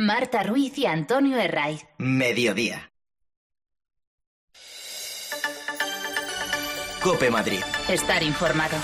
Marta Ruiz y Antonio Herraiz. Mediodía. COPE Madrid. Estar informado.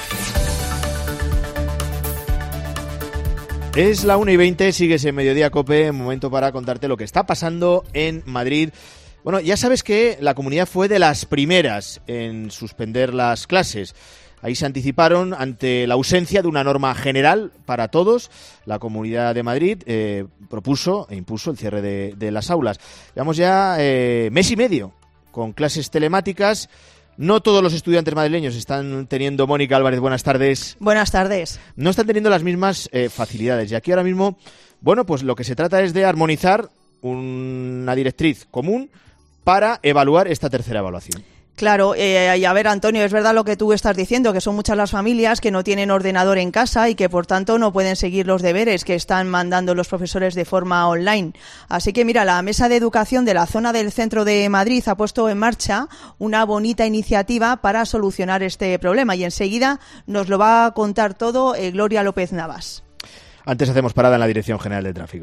Es la 1:20, sigues en Mediodía COPE, momento para contarte lo que está pasando en Madrid. Bueno, ya sabes que la comunidad fue de las primeras en suspender las clases. Ahí se anticiparon ante la ausencia de una norma general para todos. La Comunidad de Madrid propuso e impuso el cierre de las aulas. Llevamos ya mes y medio con clases telemáticas. No todos los estudiantes madrileños están teniendo, Mónica Álvarez, buenas tardes. Buenas tardes. No están teniendo las mismas facilidades. Y aquí ahora mismo, bueno, pues lo que se trata es de armonizar una directriz común para evaluar esta tercera evaluación. Claro, y a ver, Antonio, es verdad lo que tú estás diciendo, que son muchas las familias que no tienen ordenador en casa y que por tanto no pueden seguir los deberes que están mandando los profesores de forma online. Así que mira, la Mesa de Educación de la zona del centro de Madrid ha puesto en marcha una bonita iniciativa para solucionar este problema y enseguida nos lo va a contar todo Gloria López Navas. Antes hacemos parada en la Dirección General de Tráfico.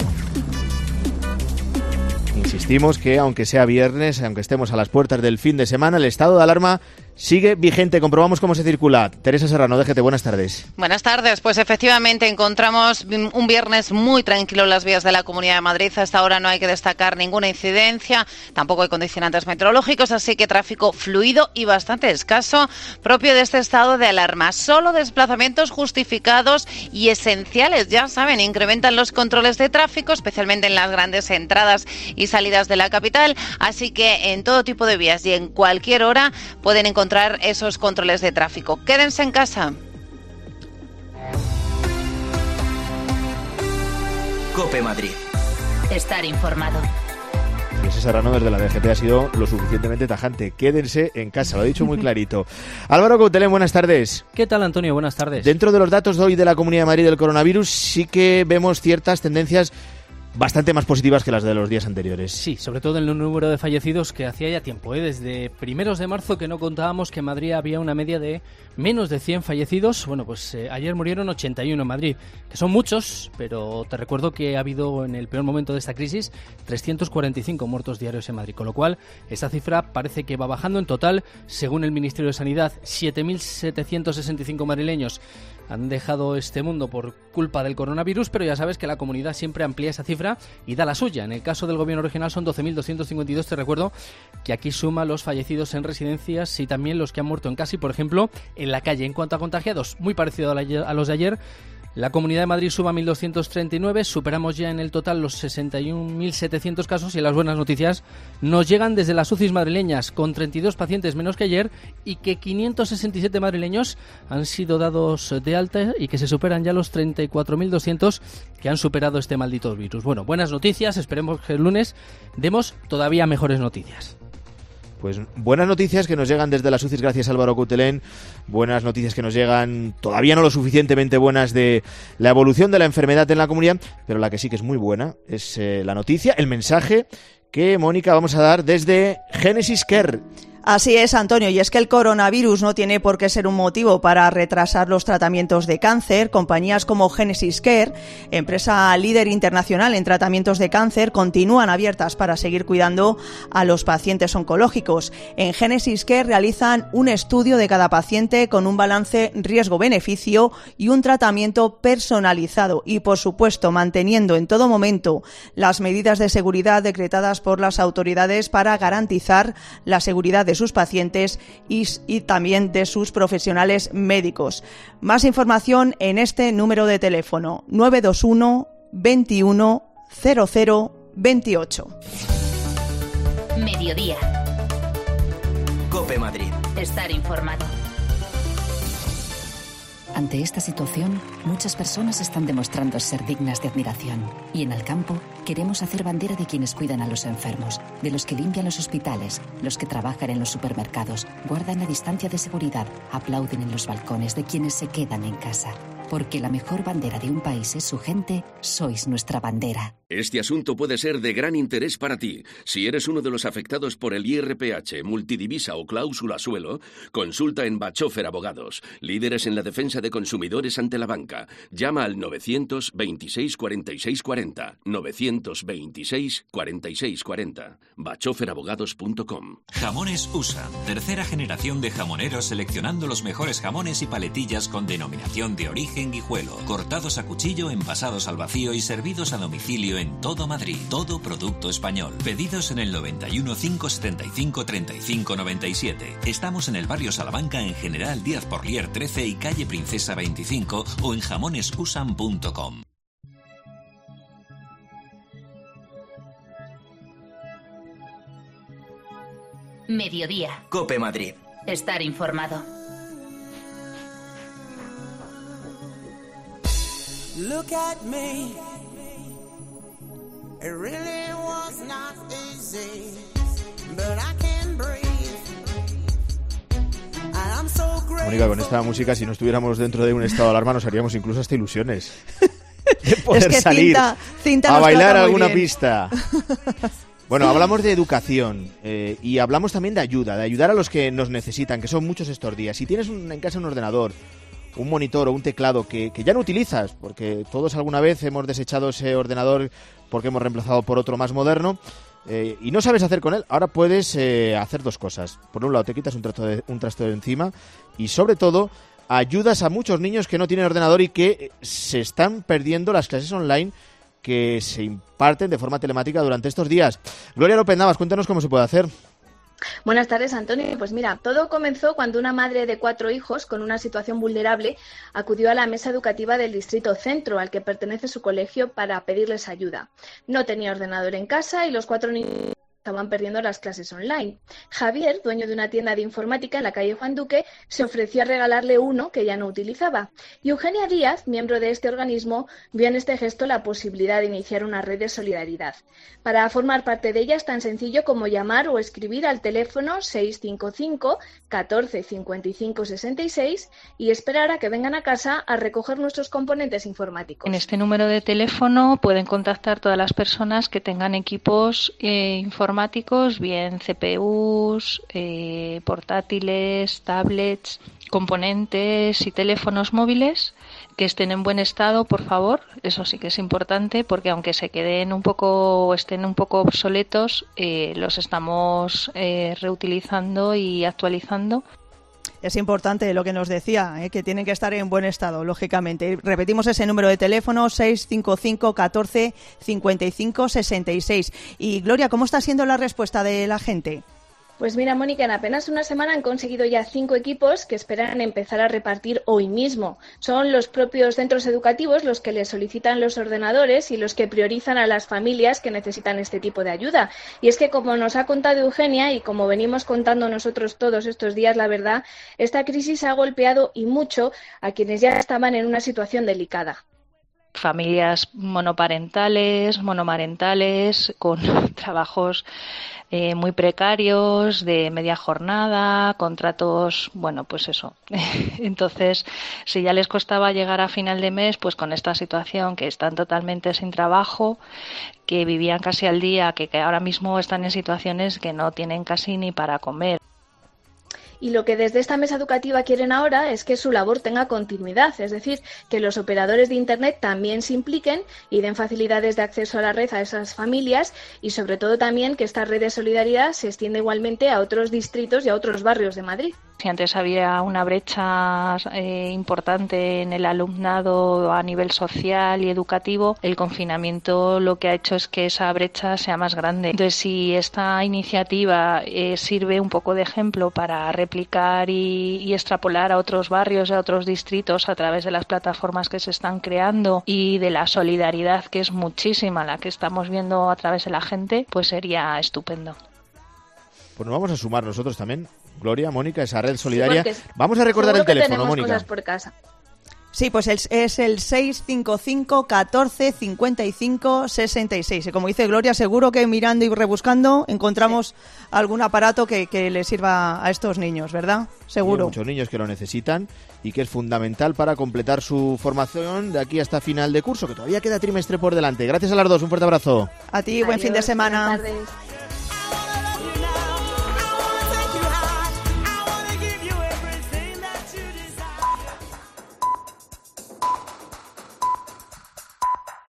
Insistimos que, aunque sea viernes, aunque estemos a las puertas del fin de semana, el estado de alarma sigue vigente. Comprobamos cómo se circula. Teresa Serrano, DGT, buenas tardes. Buenas tardes. Pues efectivamente encontramos un viernes muy tranquilo en las vías de la Comunidad de Madrid. Hasta ahora no hay que destacar ninguna incidencia, tampoco hay condicionantes meteorológicos, así que tráfico fluido y bastante escaso, propio de este estado de alarma. Solo desplazamientos justificados y esenciales. Ya saben, incrementan los controles de tráfico, especialmente en las grandes entradas y salidas de la capital, así que en todo tipo de vías y en cualquier hora pueden encontrar esos controles de tráfico. Quédense en casa. COPE Madrid. Estar informado. Teresa Serrano desde la DGT ha sido lo suficientemente tajante. Quédense en casa, lo ha dicho muy clarito. Álvaro Coutelén, buenas tardes. ¿Qué tal, Antonio? Buenas tardes. Dentro de los datos de hoy de la Comunidad de Madrid del coronavirus sí que vemos ciertas tendencias bastante más positivas que las de los días anteriores. Sí, sobre todo en el número de fallecidos, que hacía ya tiempo, desde primeros de marzo que no contábamos que en Madrid había una media de menos de 100 fallecidos. Bueno, pues ayer murieron 81 en Madrid, que son muchos, pero te recuerdo que ha habido en el peor momento de esta crisis 345 muertos diarios en Madrid, con lo cual esta cifra parece que va bajando. En total, según el Ministerio de Sanidad, 7.765 madrileños han dejado este mundo por culpa del coronavirus, pero ya sabes que la comunidad siempre amplía esa cifra y da la suya. En el caso del gobierno regional son 12.252. Te recuerdo que aquí suma los fallecidos en residencias y también los que han muerto en casa y, por ejemplo, en la calle. En cuanto a contagiados, muy parecido a los de ayer. La Comunidad de Madrid suma 1.239, superamos ya en el total los 61.700 casos y las buenas noticias nos llegan desde las UCIs madrileñas, con 32 pacientes menos que ayer y que 567 madrileños han sido dados de alta y que se superan ya los 34.200 que han superado este maldito virus. Bueno, buenas noticias, esperemos que el lunes demos todavía mejores noticias. Pues buenas noticias que nos llegan desde las UCIs, gracias Álvaro Coutelén. Buenas noticias que nos llegan, todavía no lo suficientemente buenas, de la evolución de la enfermedad en la comunidad, pero la que sí que es muy buena es la noticia, el mensaje que, Mónica, vamos a dar desde Genesis Care. Así es, Antonio, y es que el coronavirus no tiene por qué ser un motivo para retrasar los tratamientos de cáncer. Compañías como Genesis Care, empresa líder internacional en tratamientos de cáncer, continúan abiertas para seguir cuidando a los pacientes oncológicos. En Genesis Care realizan un estudio de cada paciente con un balance riesgo-beneficio y un tratamiento personalizado y, por supuesto, manteniendo en todo momento las medidas de seguridad decretadas por las autoridades para garantizar la seguridad de sus pacientes y también de sus profesionales médicos. Más información en este número de teléfono: 921 21 00 28. Mediodía. COPE Madrid. Estar informado. Ante esta situación, muchas personas están demostrando ser dignas de admiración. Y en Alcampo queremos hacer bandera de quienes cuidan a los enfermos, de los que limpian los hospitales, los que trabajan en los supermercados, guardan la distancia de seguridad, aplauden en los balcones de quienes se quedan en casa. Porque la mejor bandera de un país es su gente, sois nuestra bandera. Este asunto puede ser de gran interés para ti. Si eres uno de los afectados por el IRPH, multidivisa o cláusula suelo, consulta en Bachofer Abogados, líderes en la defensa de consumidores ante la banca. Llama al 926 46 40, 926 46 40, bachoferabogados.com. Jamones USA, tercera generación de jamoneros seleccionando los mejores jamones y paletillas con denominación de origen Guijuelo, cortados a cuchillo, envasados al vacío y servidos a domicilio en todo Madrid, todo producto español. Pedidos en el 91 575 35 97. Estamos en el barrio Salamanca, en General Díaz Porlier 13 y calle Princesa 25 o en jamonesusan.com. Mediodía. COPE Madrid. Estar informado. Look at me. It really was not easy, but I can breathe. And I'm so grateful. Mónica, con esta música, si no estuviéramos dentro de un estado de alarma, nos haríamos incluso hasta ilusiones de poder es que salir Cinta a bailar alguna bien. pista. Bueno, hablamos de educación y hablamos también de ayuda, de ayudar a los que nos necesitan, que son muchos estos días. Si tienes en casa un ordenador, un monitor o un teclado que ya no utilizas, porque todos alguna vez hemos desechado ese ordenador porque hemos reemplazado por otro más moderno, y no sabes hacer con él, ahora puedes hacer dos cosas. Por un lado, te quitas un trasto de encima y, sobre todo, ayudas a muchos niños que no tienen ordenador y que se están perdiendo las clases online que se imparten de forma telemática durante estos días. Gloria López Navas, cuéntanos cómo se puede hacer. Buenas tardes, Antonio. Pues mira, todo comenzó cuando una madre de 4 hijos con una situación vulnerable acudió a la mesa educativa del Distrito Centro, al que pertenece su colegio, para pedirles ayuda. No tenía ordenador en casa y los 4 niños estaban perdiendo las clases online. Javier, dueño de una tienda de informática en la calle Juan Duque, se ofreció a regalarle uno que ya no utilizaba. Y Eugenia Díaz, miembro de este organismo, vio en este gesto la posibilidad de iniciar una red de solidaridad. Para formar parte de ella es tan sencillo como llamar o escribir al teléfono 655 14 55 66 y esperar a que vengan a casa a recoger nuestros componentes informáticos. En este número de teléfono pueden contactar todas las personas que tengan equipos informáticos, bien CPUs, portátiles, tablets, componentes y teléfonos móviles que estén en buen estado, por favor. Eso sí que es importante, porque aunque se queden un poco o estén un poco obsoletos, los estamos reutilizando y actualizando. Es importante lo que nos decía, que tienen que estar en buen estado, lógicamente. Repetimos ese número de teléfono, 655 14 55 66. Y Gloria, ¿cómo está siendo la respuesta de la gente? Pues mira, Mónica, en apenas una semana han conseguido ya 5 equipos que esperan empezar a repartir hoy mismo. Son los propios centros educativos los que les solicitan los ordenadores y los que priorizan a las familias que necesitan este tipo de ayuda. Y es que, como nos ha contado Eugenia y como venimos contando nosotros todos estos días, la verdad, esta crisis ha golpeado y mucho a quienes ya estaban en una situación delicada. Familias monomarentales, con trabajos muy precarios, de media jornada, contratos, bueno, pues eso. Entonces, si ya les costaba llegar a final de mes, pues con esta situación, que están totalmente sin trabajo, que vivían casi al día, que ahora mismo están en situaciones que no tienen casi ni para comer. Y lo que desde esta mesa educativa quieren ahora es que su labor tenga continuidad, es decir, que los operadores de Internet también se impliquen y den facilidades de acceso a la red a esas familias y, sobre todo, también que esta red de solidaridad se extienda igualmente a otros distritos y a otros barrios de Madrid. Si antes había una brecha importante en el alumnado a nivel social y educativo, el confinamiento lo que ha hecho es que esa brecha sea más grande. Entonces, si esta iniciativa sirve un poco de ejemplo para replicar y extrapolar a otros barrios, a otros distritos, a través de las plataformas que se están creando y de la solidaridad, que es muchísima la que estamos viendo a través de la gente, pues sería estupendo. Pues nos vamos a sumar nosotros también, Gloria, Mónica, esa red solidaria. Sí, vamos a recordar el teléfono, tenemos Mónica. Cosas por casa. Sí, pues es el 655 14 55 66. Y como dice Gloria, seguro que mirando y rebuscando encontramos algún aparato que les sirva a estos niños, ¿verdad? Seguro. Hay muchos niños que lo necesitan y que es fundamental para completar su formación de aquí hasta final de curso, que todavía queda trimestre por delante. Gracias a las dos, un fuerte abrazo. A ti, buen fin de semana. Buenas tardes.